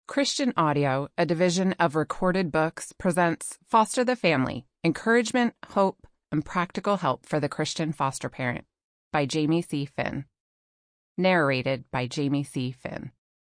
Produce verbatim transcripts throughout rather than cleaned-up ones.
Christian Audio, a division of Recorded Books, presents Foster the Family, Encouragement, Hope, and Practical Help for the Christian Foster Parent by Jamie C. Finn. Narrated by Jamie C. Finn.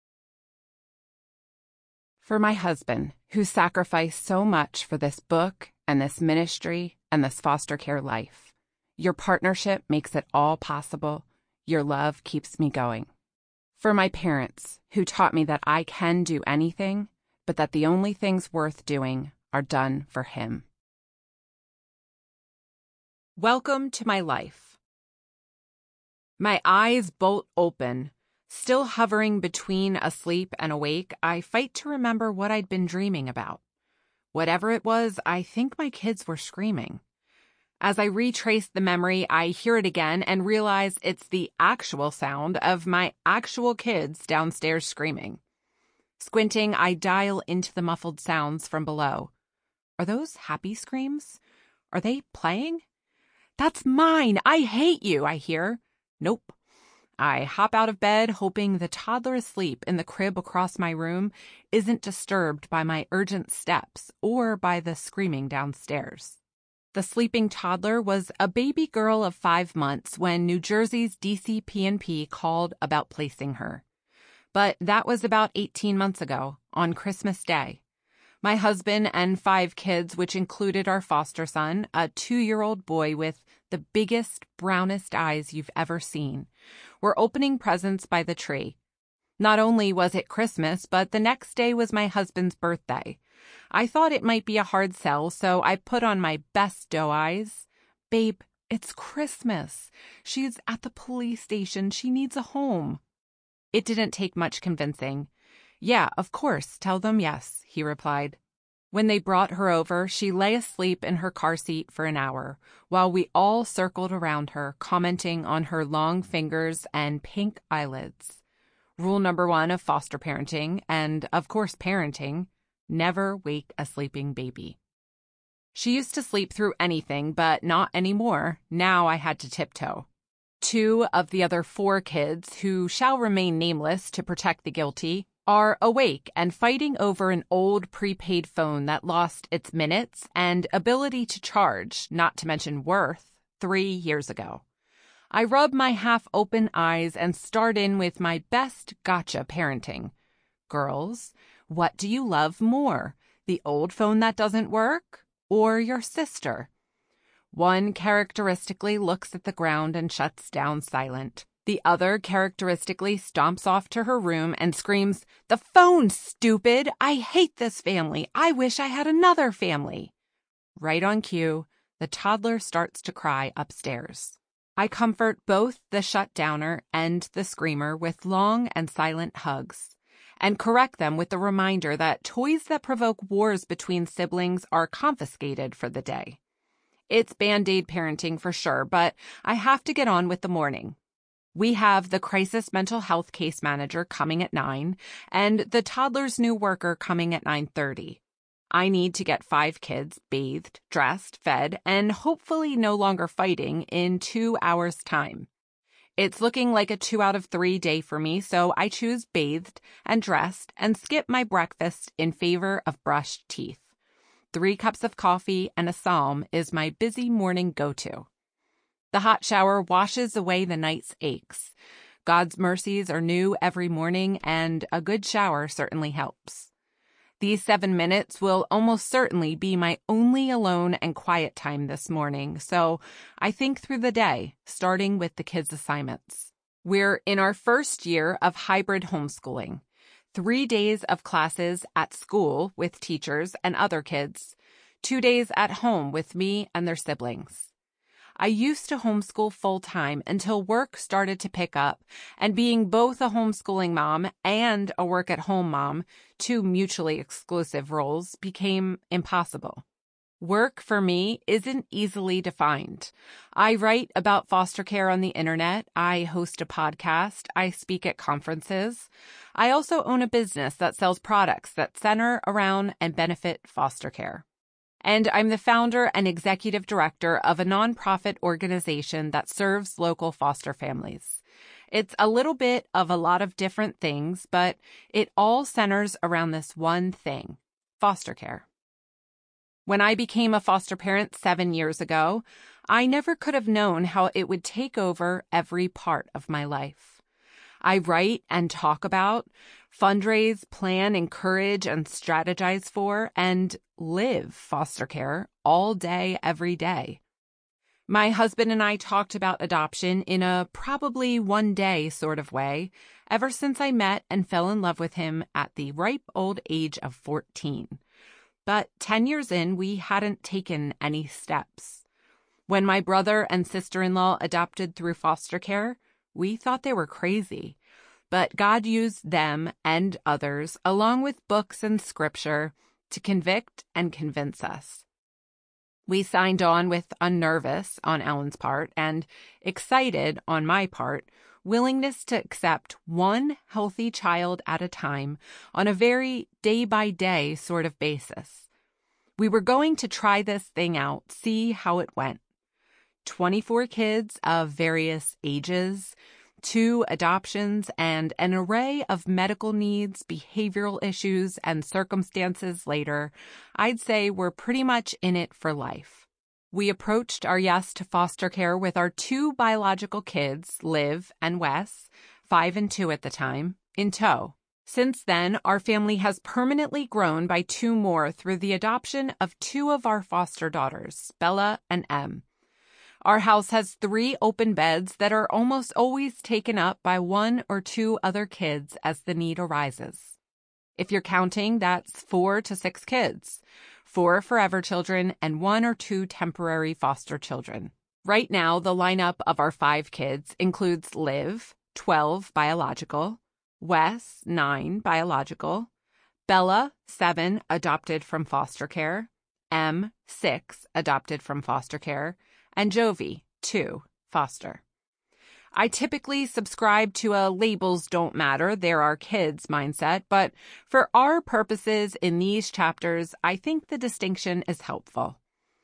For my husband, who sacrificed so much for this book and this ministry and this foster care life, your partnership makes it all possible. Your love keeps me going. For my parents, who taught me that I can do anything, but that the only things worth doing are done for Him. Welcome to my life. My eyes bolt open. Still hovering between asleep and awake, I fight to remember what I'd been dreaming about. Whatever it was, I think my kids were screaming. As I retrace the memory, I hear it again and realize it's the actual sound of my actual kids downstairs screaming. Squinting, I dial into the muffled sounds from below. Are those happy screams? Are they playing? That's mine! I hate you, I hear. Nope. I hop out of bed, hoping the toddler asleep in the crib across my room isn't disturbed by my urgent steps or by the screaming downstairs. The sleeping toddler was a baby girl of five months when New Jersey's D C P N P called about placing her. But that was about eighteen months ago, on Christmas Day. My husband and five kids, which included our foster son, a two-year-old boy with the biggest, brownest eyes you've ever seen, were opening presents by the tree. Not only was it Christmas, but the next day was my husband's birthday. I thought it might be a hard sell, so I put on my best doe eyes. Babe, it's Christmas. She's at the police station. She needs a home. It didn't take much convincing. Yeah, of course, tell them yes, he replied. When they brought her over, she lay asleep in her car seat for an hour, while we all circled around her, commenting on her long fingers and pink eyelids. Rule number one of foster parenting, and of course parenting, never wake a sleeping baby. She used to sleep through anything, but not anymore. Now I had to tiptoe. Two of the other four kids, who shall remain nameless to protect the guilty, are awake and fighting over an old prepaid phone that lost its minutes and ability to charge, not to mention worth, three years ago. I rub my half-open eyes and start in with my best gotcha parenting. Girls, what do you love more, the old phone that doesn't work or your sister? One characteristically looks at the ground and shuts down silent. The other characteristically stomps off to her room and screams, "The phone, stupid! I hate this family. I wish I had another family." Right on cue, the toddler starts to cry upstairs. I comfort both the shutdowner and the screamer with long and silent hugs, and correct them with the reminder that toys that provoke wars between siblings are confiscated for the day. It's Band-Aid parenting for sure, but I have to get on with the morning. We have the crisis mental health case manager coming at nine, and the toddler's new worker coming at nine thirty. I need to get five kids bathed, dressed, fed, and hopefully no longer fighting in two hours' time. It's looking like a two out of three day for me, so I choose bathed and dressed and skip my breakfast in favor of brushed teeth. Three cups of coffee and a psalm is my busy morning go-to. The hot shower washes away the night's aches. God's mercies are new every morning, and a good shower certainly helps. These seven minutes will almost certainly be my only alone and quiet time this morning, so I think through the day, starting with the kids' assignments. We're in our first year of hybrid homeschooling. Three days of classes at school with teachers and other kids. Two days at home with me and their siblings. I used to homeschool full-time until work started to pick up, and being both a homeschooling mom and a work-at-home mom, two mutually exclusive roles, became impossible. Work for me isn't easily defined. I write about foster care on the internet, I host a podcast, I speak at conferences. I also own a business that sells products that center around and benefit foster care. And I'm the founder and executive director of a nonprofit organization that serves local foster families. It's a little bit of a lot of different things, but it all centers around this one thing: foster care. When I became a foster parent seven years ago, I never could have known how it would take over every part of my life. I write and talk about, fundraise, plan, encourage, and strategize for, and live foster care all day, every day. My husband and I talked about adoption in a probably one day sort of way ever since I met and fell in love with him at the ripe old age of fourteen. But ten years in, we hadn't taken any steps. When my brother and sister-in-law adopted through foster care, we thought they were crazy. But God used them and others, along with books and scripture, to convict and convince us. We signed on with a nervous on Ellen's part and excited on my part willingness to accept one healthy child at a time on a very day-by-day sort of basis. We were going to try this thing out, see how it went. twenty-four kids of various ages, two adoptions, and an array of medical needs, behavioral issues, and circumstances later, I'd say we're pretty much in it for life. We approached our yes to foster care with our two biological kids, Liv and Wes, five and two at the time, in tow. Since then, our family has permanently grown by two more through the adoption of two of our foster daughters, Bella and Em. Our house has three open beds that are almost always taken up by one or two other kids as the need arises. If you're counting, that's four to six kids. Four forever children, and one or two temporary foster children. Right now, the lineup of our five kids includes Liv, twelve biological, Wes, nine biological, Bella, seven adopted from foster care, Em, six adopted from foster care, and Jovi, two foster. I typically subscribe to a labels don't matter, they're our kids mindset, but for our purposes in these chapters, I think the distinction is helpful.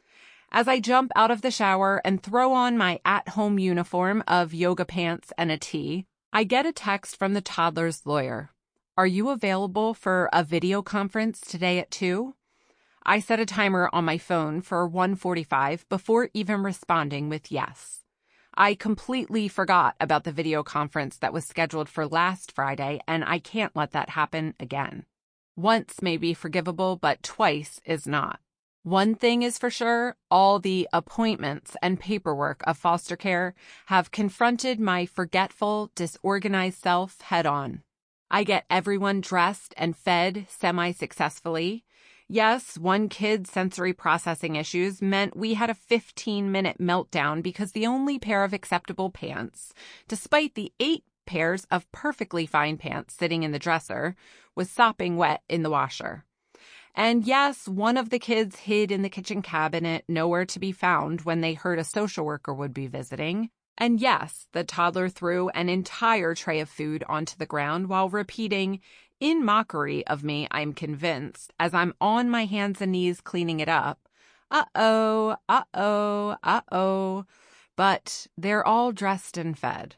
As I jump out of the shower and throw on my at-home uniform of yoga pants and a tee, I get a text from the toddler's lawyer. Are you available for a video conference today at two? I set a timer on my phone for one forty-five before even responding with yes. I completely forgot about the video conference that was scheduled for last Friday, and I can't let that happen again. Once may be forgivable, but twice is not. One thing is for sure, all the appointments and paperwork of foster care have confronted my forgetful, disorganized self head on. I get everyone dressed and fed semi-successfully. Yes, one kid's sensory processing issues meant we had a fifteen-minute meltdown because the only pair of acceptable pants, despite the eight pairs of perfectly fine pants sitting in the dresser, was sopping wet in the washer. And yes, one of the kids hid in the kitchen cabinet, nowhere to be found when they heard a social worker would be visiting. And yes, the toddler threw an entire tray of food onto the ground while repeating, in mockery of me, I'm convinced, as I'm on my hands and knees cleaning it up, uh-oh, uh-oh, uh-oh, but they're all dressed and fed.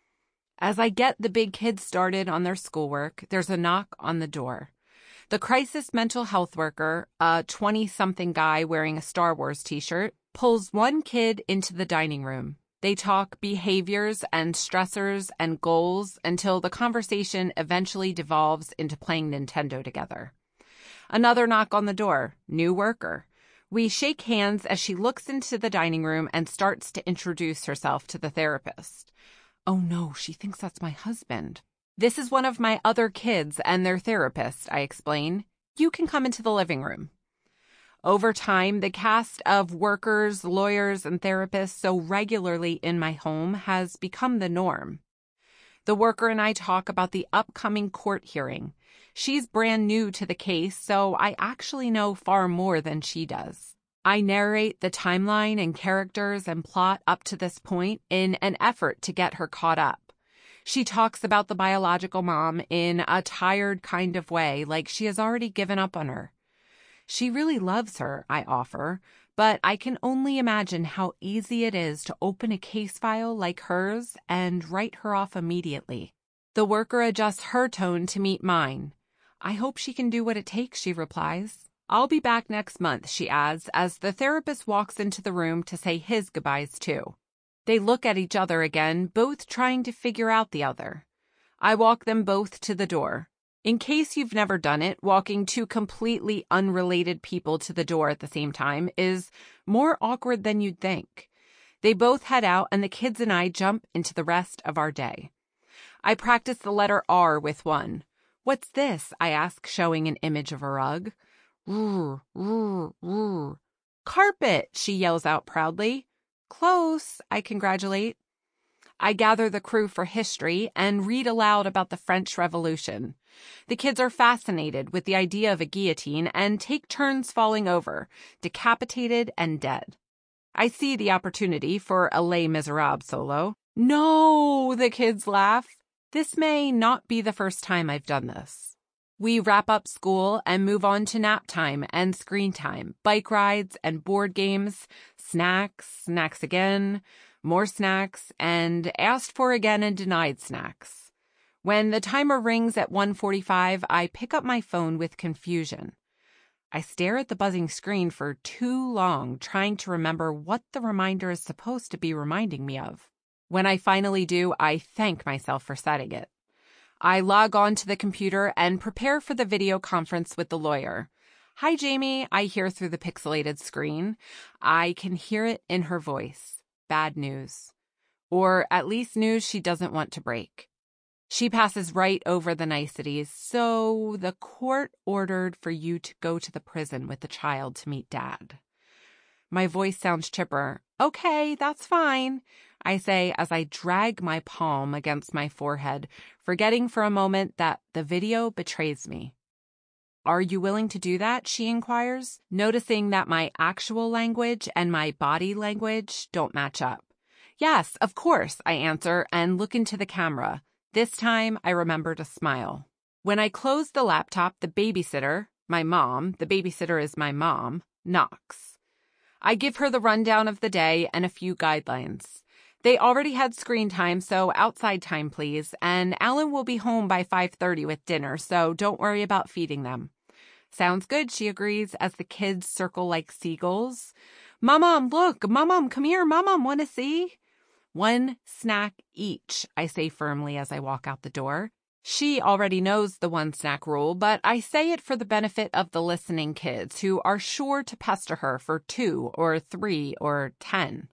As I get the big kids started on their schoolwork, there's a knock on the door. The crisis mental health worker, a twenty-something guy wearing a Star Wars t-shirt, pulls one kid into the dining room. They talk behaviors and stressors and goals until the conversation eventually devolves into playing Nintendo together. Another knock on the door. New worker. We shake hands as she looks into the dining room and starts to introduce herself to the therapist. Oh no, she thinks that's my husband. This is one of my other kids and their therapist, I explain. You can come into the living room. Over time, the cast of workers, lawyers, and therapists so regularly in my home has become the norm. The worker and I talk about the upcoming court hearing. She's brand new to the case, so I actually know far more than she does. I narrate the timeline and characters and plot up to this point in an effort to get her caught up. She talks about the biological mom in a tired kind of way, like she has already given up on her. She really loves her, I offer, but I can only imagine how easy it is to open a case file like hers and write her off immediately. The worker adjusts her tone to meet mine. I hope she can do what it takes, she replies. I'll be back next month, she adds, as the therapist walks into the room to say his goodbyes too. They look at each other again, both trying to figure out the other. I walk them both to the door. In case you've never done it, walking two completely unrelated people to the door at the same time is more awkward than you'd think. They both head out, and the kids and I jump into the rest of our day. I practice the letter R with one. What's this? I ask, showing an image of a rug. Rrr, rrr, rrr. Carpet, she yells out proudly. Close, I congratulate. I gather the crew for history and read aloud about the French Revolution. The kids are fascinated with the idea of a guillotine and take turns falling over, decapitated and dead. I see the opportunity for a Les Miserables solo. No, the kids laugh. This may not be the first time I've done this. We wrap up school and move on to nap time and screen time, bike rides and board games, snacks, snacks again, more snacks, and asked for again and denied snacks. When the timer rings at one forty-five, I pick up my phone with confusion. I stare at the buzzing screen for too long, trying to remember what the reminder is supposed to be reminding me of. When I finally do, I thank myself for setting it. I log on to the computer and prepare for the video conference with the lawyer. Hi, Jamie, I hear through the pixelated screen. I can hear it in her voice. Bad news. Or at least news she doesn't want to break. She passes right over the niceties. So the court ordered for you to go to the prison with the child to meet Dad. My voice sounds chipper. Okay, that's fine, I say as I drag my palm against my forehead, forgetting for a moment that the video betrays me. Are you willing to do that? She inquires, noticing that my actual language and my body language don't match up. Yes, of course, I answer and look into the camera. This time, I remember to smile. When I close the laptop, the babysitter, my mom, the babysitter is my mom, knocks. I give her the rundown of the day and a few guidelines. They already had screen time, so outside time, please, and Alan will be home by five thirty with dinner, so don't worry about feeding them. Sounds good, she agrees, as the kids circle like seagulls. Mom, look, Mom, come here, Mom, want to see? One snack each, I say firmly as I walk out the door. She already knows the one snack rule, but I say it for the benefit of the listening kids who are sure to pester her for two or three or ten.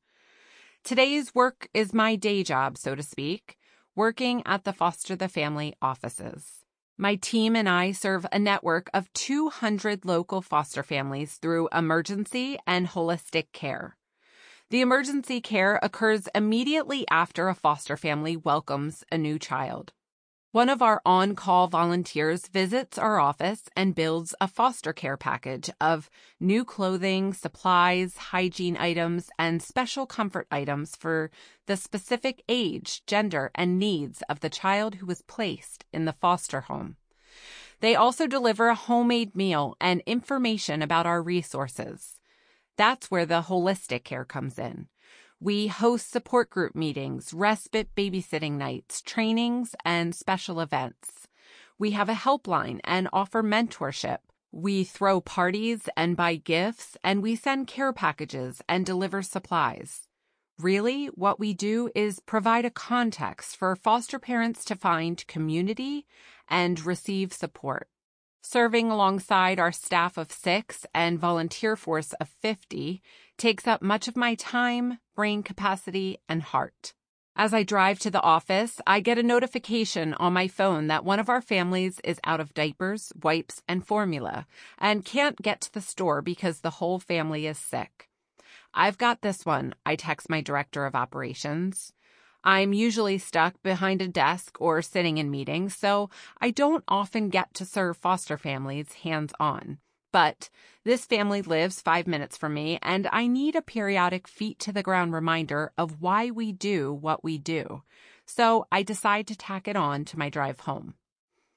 Today's work is my day job, so to speak, working at the Foster the Family offices. My team and I serve a network of two hundred local foster families through emergency and holistic care. The emergency care occurs immediately after a foster family welcomes a new child. One of our on-call volunteers visits our office and builds a foster care package of new clothing, supplies, hygiene items, and special comfort items for the specific age, gender, and needs of the child who was placed in the foster home. They also deliver a homemade meal and information about our resources. That's where the holistic care comes in. We host support group meetings, respite babysitting nights, trainings, and special events. We have a helpline and offer mentorship. We throw parties and buy gifts, and we send care packages and deliver supplies. Really, what we do is provide a context for foster parents to find community and receive support. Serving alongside our staff of six and volunteer force of fifty takes up much of my time, brain capacity, and heart. As I drive to the office, I get a notification on my phone that one of our families is out of diapers, wipes, and formula and can't get to the store because the whole family is sick. I've got this one, I text my director of operations. I'm usually stuck behind a desk or sitting in meetings, so I don't often get to serve foster families hands-on. But this family lives five minutes from me, and I need a periodic feet-to-the-ground reminder of why we do what we do. So I decide to tack it on to my drive home.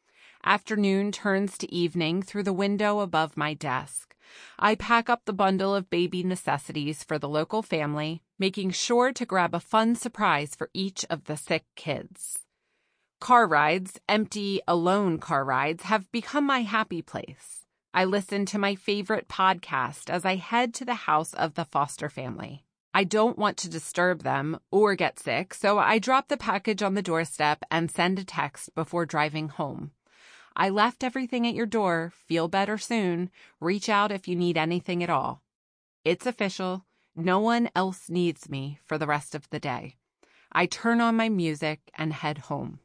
Afternoon turns to evening through the window above my desk. I pack up the bundle of baby necessities for the local family, making sure to grab a fun surprise for each of the sick kids. Car rides, empty, alone car rides, have become my happy place. I listen to my favorite podcast as I head to the house of the foster family. I don't want to disturb them or get sick, so I drop the package on the doorstep and send a text before driving home. I left everything at your door. Feel better soon. Reach out if you need anything at all. It's official. No one else needs me for the rest of the day. I turn on my music and head home.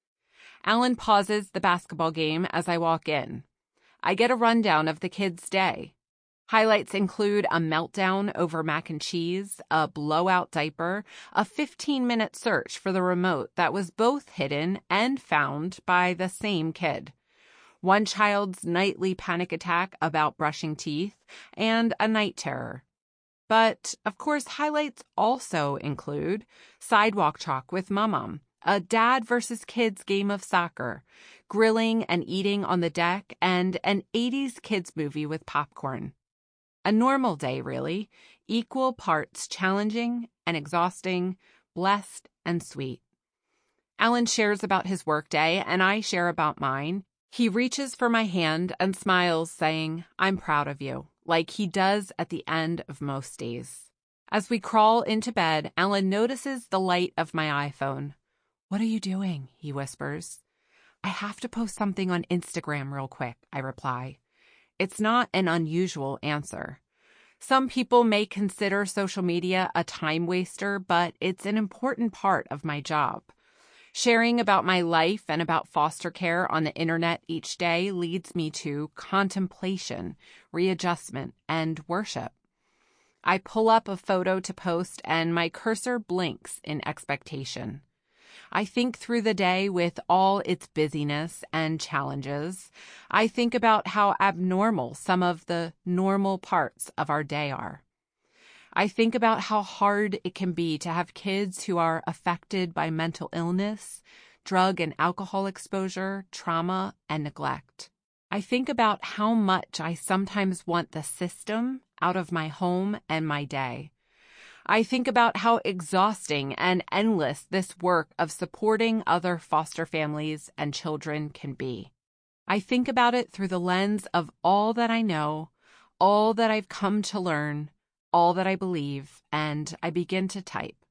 Alan pauses the basketball game as I walk in. I get a rundown of the kids' day. Highlights include a meltdown over mac and cheese, a blowout diaper, a fifteen-minute search for the remote that was both hidden and found by the same kid. One child's nightly panic attack about brushing teeth, and a night terror. But, of course, highlights also include sidewalk chalk with Mum-Mum, a dad versus kids game of soccer, grilling and eating on the deck, and an eighties kids movie with popcorn. A normal day, really, equal parts challenging and exhausting, blessed and sweet. Alan shares about his workday, and I share about mine. He reaches for my hand and smiles, saying, "I'm proud of you," like he does at the end of most days. As we crawl into bed, Alan notices the light of my iPhone. "What are you doing?" he whispers. "I have to post something on Instagram real quick," I reply. It's not an unusual answer. Some people may consider social media a time waster, but it's an important part of my job. Sharing about my life and about foster care on the internet each day leads me to contemplation, readjustment, and worship. I pull up a photo to post and my cursor blinks in expectation. I think through the day with all its busyness and challenges. I think about how abnormal some of the normal parts of our day are. I think about how hard it can be to have kids who are affected by mental illness, drug and alcohol exposure, trauma, and neglect. I think about how much I sometimes want the system out of my home and my day. I think about how exhausting and endless this work of supporting other foster families and children can be. I think about it through the lens of all that I know, all that I've come to learn, all that I believe, and I begin to type.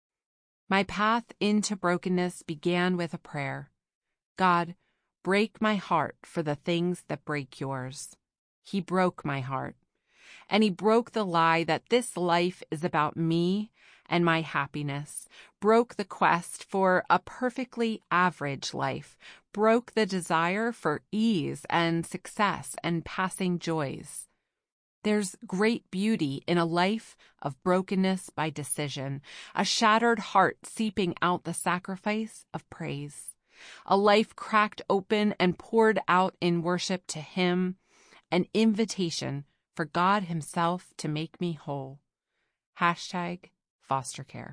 My path into brokenness began with a prayer. God, break my heart for the things that break yours. He broke my heart. And he broke the lie that this life is about me and my happiness, broke the quest for a perfectly average life, broke the desire for ease and success and passing joys. There's great beauty in a life of brokenness by decision, a shattered heart seeping out the sacrifice of praise, a life cracked open and poured out in worship to him, an invitation for God himself to make me whole. Hashtag foster care.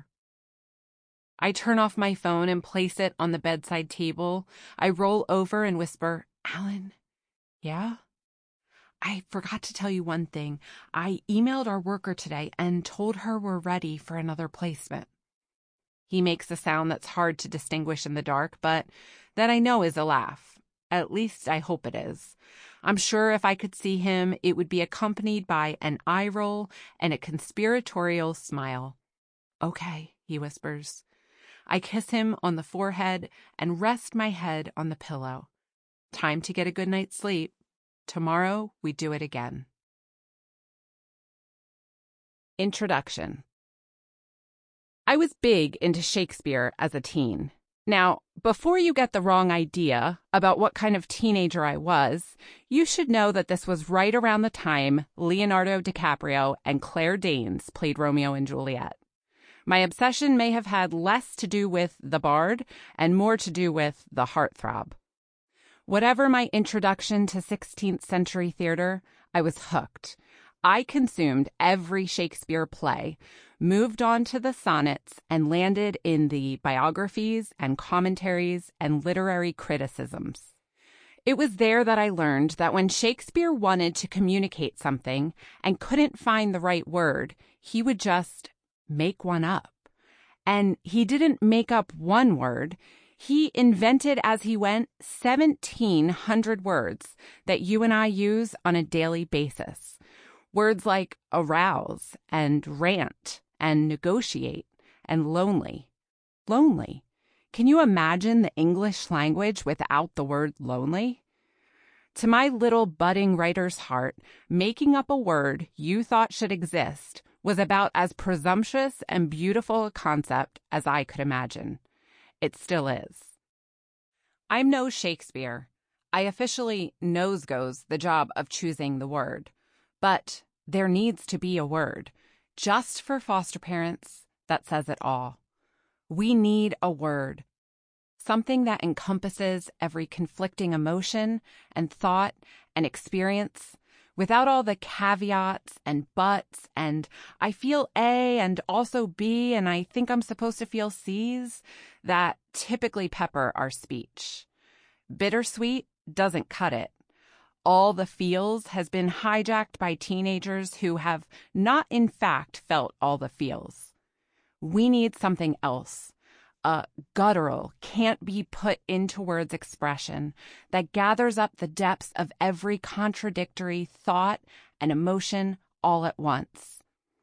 I turn off my phone and place it on the bedside table. I roll over and whisper, "Alan, yeah? I forgot to tell you one thing. I emailed our worker today and told her we're ready for another placement." He makes a sound that's hard to distinguish in the dark, but that I know is a laugh. At least I hope it is. I'm sure if I could see him, it would be accompanied by an eye roll and a conspiratorial smile. "Okay," he whispers. I kiss him on the forehead and rest my head on the pillow. Time to get a good night's sleep. Tomorrow we do it again. Introduction. I was big into Shakespeare as a teen. Now, before you get the wrong idea about what kind of teenager I was, you should know that this was right around the time Leonardo DiCaprio and Claire Danes played Romeo and Juliet. My obsession may have had less to do with the bard and more to do with the heartthrob. Whatever my introduction to sixteenth century theater, I was hooked. I consumed every Shakespeare play, moved on to the sonnets, and landed in the biographies and commentaries and literary criticisms. It was there that I learned that when Shakespeare wanted to communicate something and couldn't find the right word, he would just make one up. And he didn't make up one word. He invented as he went seventeen hundred words that you and I use on a daily basis. Words like arouse and rant and negotiate and lonely. Lonely. Can you imagine the English language without the word lonely? To my little budding writer's heart, making up a word you thought should exist was about as presumptuous and beautiful a concept as I could imagine. It still is. I'm no Shakespeare. I officially nose-goes the job of choosing the word. But there needs to be a word, just for foster parents, that says it all. We need a word, something that encompasses every conflicting emotion and thought and experience, without all the caveats and buts and I feel A and also B and I think I'm supposed to feel C's that typically pepper our speech. Bittersweet doesn't cut it. All the feels has been hijacked by teenagers who have not in fact felt all the feels. We need something else. A guttural, can't be put into words expression that gathers up the depths of every contradictory thought and emotion all at once.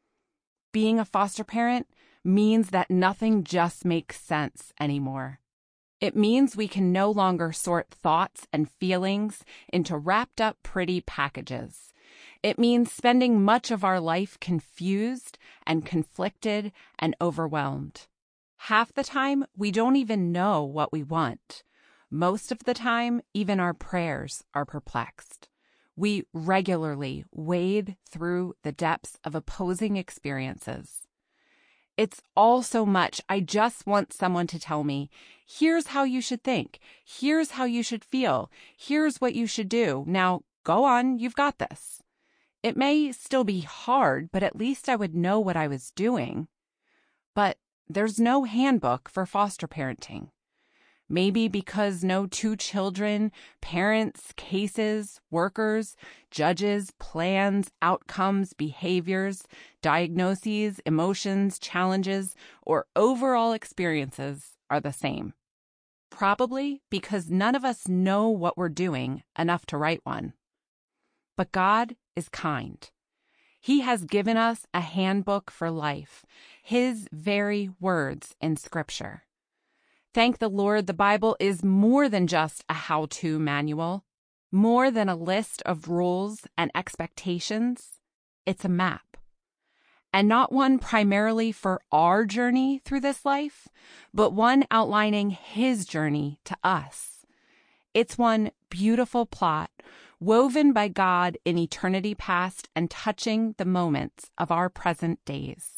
Being a foster parent means that nothing just makes sense anymore. It means we can no longer sort thoughts and feelings into wrapped up pretty packages. It means spending much of our life confused and conflicted and overwhelmed. Half the time, we don't even know what we want. Most of the time, even our prayers are perplexed. We regularly wade through the depths of opposing experiences. It's all so much. I just want someone to tell me, here's how you should think. Here's how you should feel. Here's what you should do. Now, go on. You've got this. It may still be hard, but at least I would know what I was doing. But there's no handbook for foster parenting. Maybe because no two children, parents, cases, workers, judges, plans, outcomes, behaviors, diagnoses, emotions, challenges, or overall experiences are the same. Probably because none of us know what we're doing enough to write one. But God is kind. He has given us a handbook for life, His very words in Scripture. Thank the Lord, the Bible is more than just a how-to manual, more than a list of rules and expectations. It's a map. And not one primarily for our journey through this life, but one outlining His journey to us. It's one beautiful plot woven by God in eternity past and touching the moments of our present days.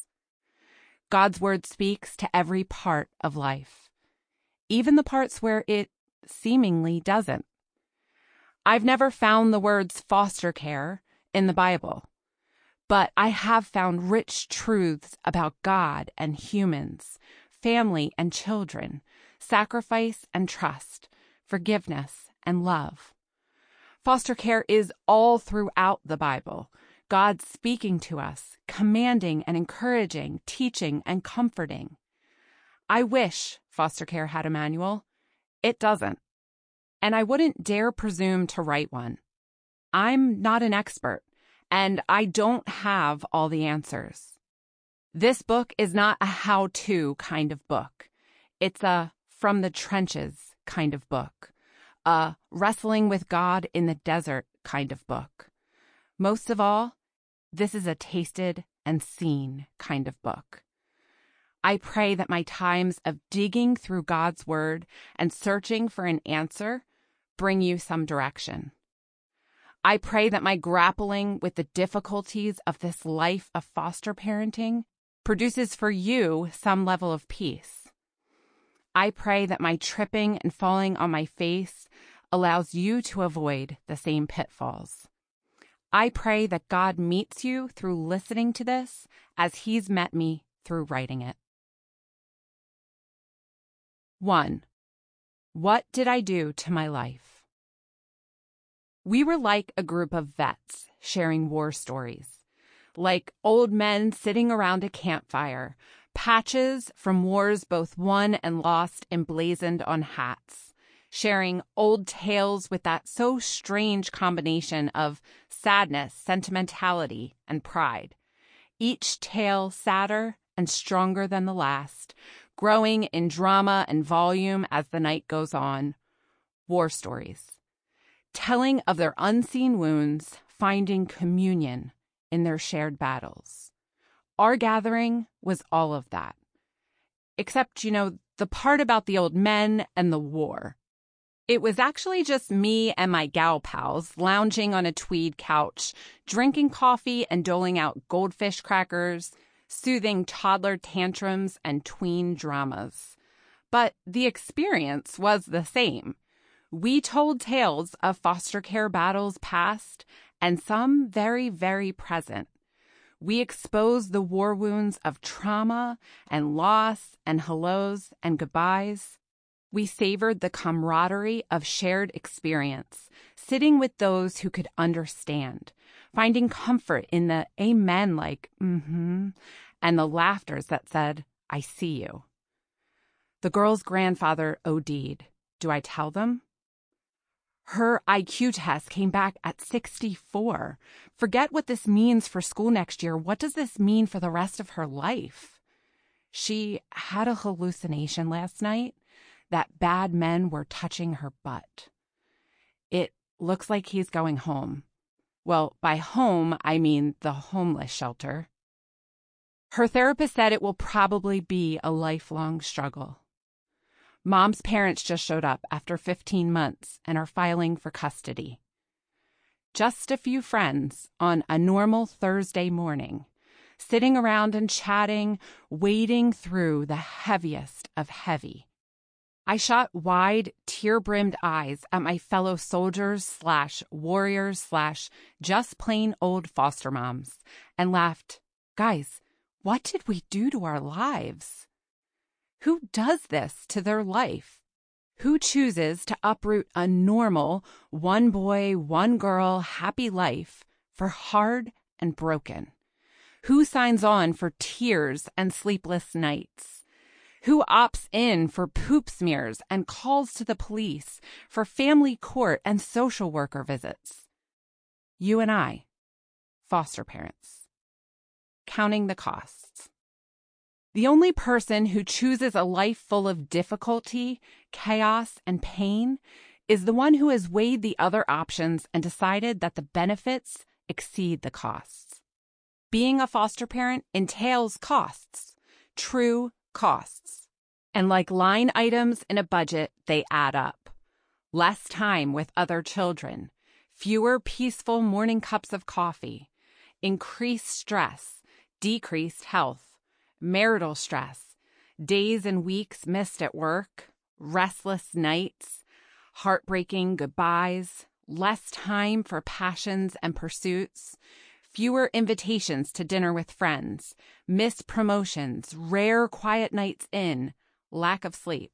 God's word speaks to every part of life, even the parts where it seemingly doesn't. I've never found the words foster care in the Bible, but I have found rich truths about God and humans, family and children, sacrifice and trust, forgiveness and love. Foster care is all throughout the Bible, God speaking to us, commanding and encouraging, teaching and comforting. I wish foster care had a manual. It doesn't. And I wouldn't dare presume to write one. I'm not an expert, and I don't have all the answers. This book is not a how-to kind of book. It's a from the trenches kind of book. A wrestling with God in the desert kind of book. Most of all, this is a tasted and seen kind of book. I pray that my times of digging through God's word and searching for an answer bring you some direction. I pray that my grappling with the difficulties of this life of foster parenting produces for you some level of peace. I pray that my tripping and falling on my face allows you to avoid the same pitfalls. I pray that God meets you through listening to this as He's met me through writing it. One, what did I do to my life? We were like a group of vets sharing war stories, like old men sitting around a campfire, patches from wars both won and lost emblazoned on hats, sharing old tales with that so strange combination of sadness, sentimentality, and pride. Each tale sadder and stronger than the last, growing in drama and volume as the night goes on. War stories, telling of their unseen wounds, finding communion in their shared battles. Our gathering was all of that. Except, you know, the part about the old men and the war. It was actually just me and my gal pals lounging on a tweed couch, drinking coffee and doling out goldfish crackers, soothing toddler tantrums and tween dramas. But the experience was the same. We told tales of foster care battles past and some very, very present. We exposed the war wounds of trauma and loss and hellos and goodbyes. We savored the camaraderie of shared experience, sitting with those who could understand, finding comfort in the amen like, mm-hmm, and the laughters that said, I see you. The girl's grandfather OD'd. Do I tell them? Her I Q test came back at sixty-four. Forget what this means for school next year. What does this mean for the rest of her life? She had a hallucination last night that bad men were touching her butt. It looks like he's going home. Well, by home, I mean the homeless shelter. Her therapist said it will probably be a lifelong struggle. Mom's parents just showed up after fifteen months and are filing for custody. Just a few friends on a normal Thursday morning, sitting around and chatting, wading through the heaviest of heavy. I shot wide, tear-brimmed eyes at my fellow soldiers slash warriors slash just plain old foster moms and laughed, guys, what did we do to our lives? Who does this to their life? Who chooses to uproot a normal, one boy, one girl, happy life for hard and broken? Who signs on for tears and sleepless nights? Who opts in for poop smears and calls to the police for family court and social worker visits? You and I, foster parents, counting the costs. The only person who chooses a life full of difficulty, chaos, and pain is the one who has weighed the other options and decided that the benefits exceed the costs. Being a foster parent entails costs, true costs. And like line items in a budget, they add up. Less time with other children, fewer peaceful morning cups of coffee, increased stress, decreased health, marital stress, days and weeks missed at work, restless nights, heartbreaking goodbyes, less time for passions and pursuits, fewer invitations to dinner with friends, missed promotions, rare quiet nights in, lack of sleep.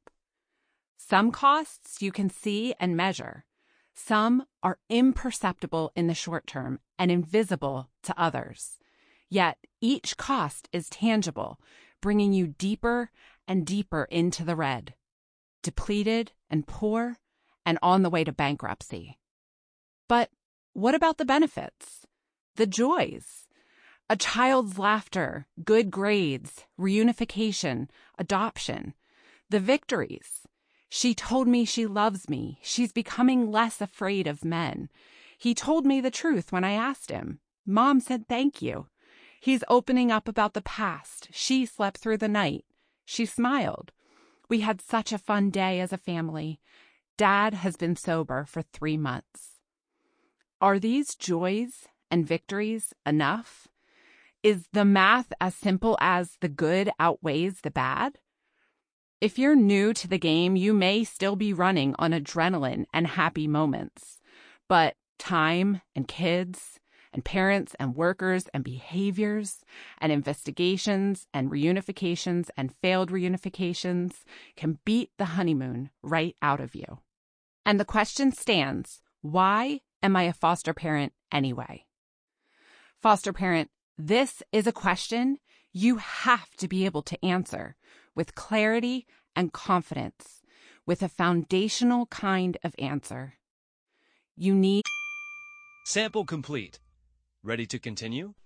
Some costs you can see and measure. Some are imperceptible in the short term and invisible to others. Yet each cost is tangible, bringing you deeper and deeper into the red, depleted and poor, and on the way to bankruptcy. But what about the benefits? The joys? A child's laughter, good grades, reunification, adoption. The victories. She told me she loves me. She's becoming less afraid of men. He told me the truth when I asked him. Mom said thank you. He's opening up about the past. She slept through the night. She smiled. We had such a fun day as a family. Dad has been sober for three months. Are these joys and victories enough? Is the math as simple as the good outweighs the bad? If you're new to the game, you may still be running on adrenaline and happy moments. But time and kids and parents and workers and behaviors and investigations and reunifications and failed reunifications can beat the honeymoon right out of you. And the question stands, why am I a foster parent anyway? Foster parent, this is a question you have to be able to answer with clarity and confidence, with a foundational kind of answer. You need... Sample complete. Ready to continue?